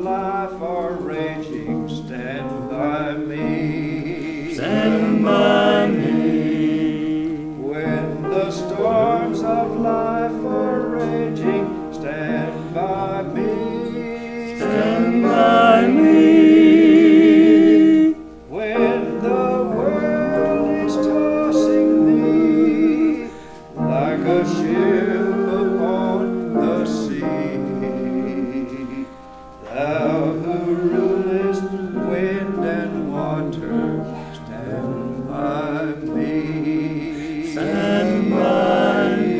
life are raging, stand by me. Stand by me. When the storms of life are raging, stand by me. Stand by me. When the world is tossing thee like a ship upon the sea, thou who rulest wind and water, stand by me. Stand by me.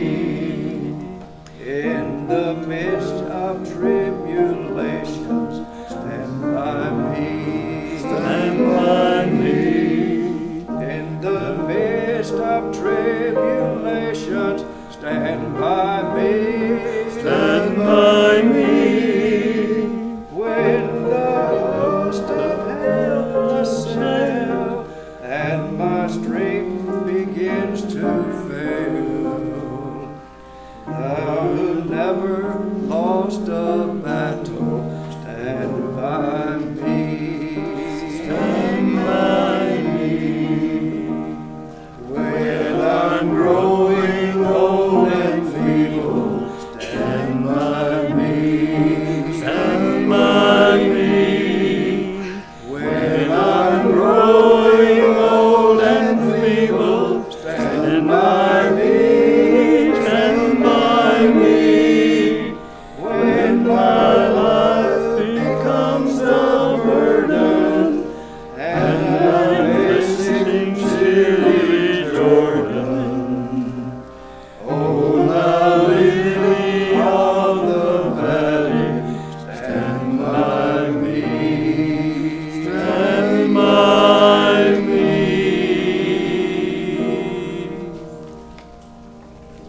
In the midst of tribulations, stand by me. Stand by me. In the midst of tribulations, stand